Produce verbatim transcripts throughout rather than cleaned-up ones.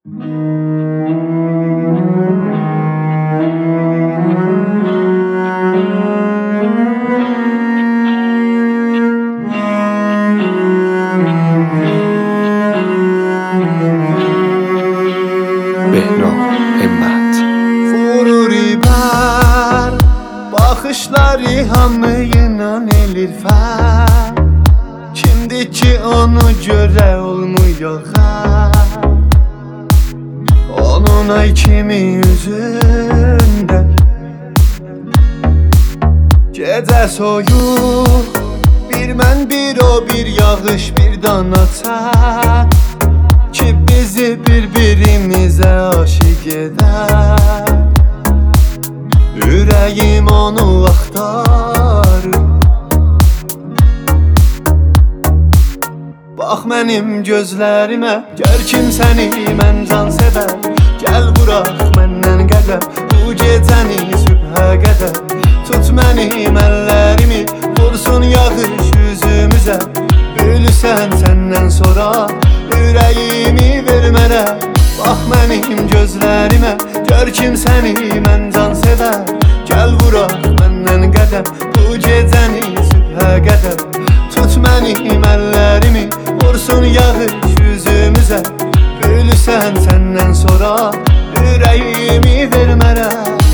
Behram Himmet. Fururi bər baxışları hamıyla elir fər. Kimdir ki onu görə olmuyor xər. Onun ay kimi üzündə gecə soyuq, bir mən bir o, bir yağış, bir dana çər ki bizi bir-birimizə aşiq edər. Ürəyim onu axtarır. Bax mənim gözlərimə, gör kim səni mən can sevər. Gəl vuraq məndən qədəm, bu gecəni sübhə qədər. Tut mənim əllərimi, vursun yağış üzümüzə. Ölürsən səndən sonra, ürəyimi ver mənə. Bax mənim gözlərimə, gör kim səni mən can sevər. Gəl vuraq məndən qədəm, bu gecəni sübhə qədər. Tut mənim əllərimi, vursun yağış üzümüzə. Ölürsən səndən sonra, ürəyimi ver mənə.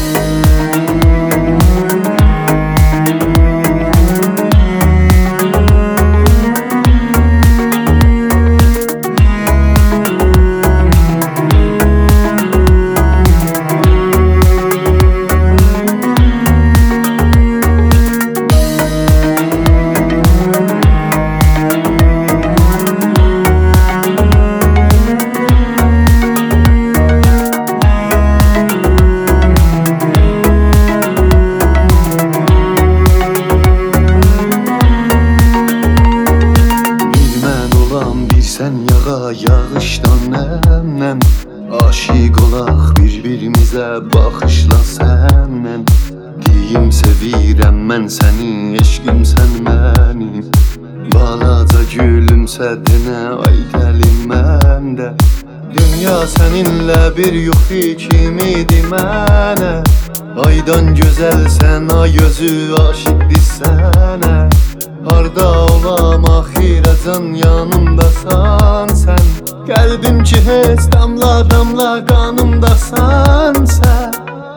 Sən yağa yağışdan nəm-nəm, aşiq olaq bir-birimizə, baxışla səndən. Deyim sevirəm mən səni, eşqimsən mənim. Balaca gülümsə denə, ay dəlim məndə. Dünya səninlə bir yuxu kimidir mənə. Aydan gözəlsən, ay özü aşiqdir sənə. Harda olam axiracan yanımdasan sən. Qəlbim ki heç damla damla qanımdasan sən.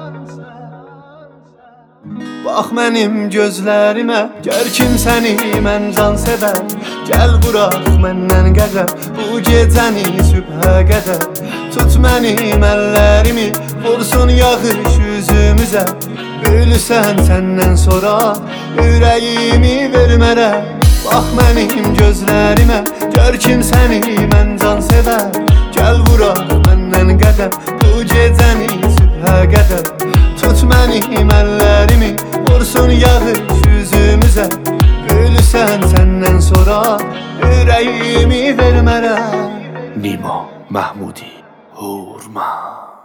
Bax mənim gözlərimə, gör kim səni mən can sevər. Gəl vuraq məndən qədəm, bu gecəni sübhə qədər. Tut mənim əllərimi, vursun yağış üzümüzə. Ölürsən səndən sonra, ürəyimi ver mənə. Bax mənim gözlərimə, gör kim səni mən can sevər. Gəl vuraq məndən qədəm, bu gecəni sübhə qədər. Tut mənim əllərimi, vursun yağış üzümüzə. Ölürsən səndən sonra, ürəyimi ver mənə. نیما محمودی هورما.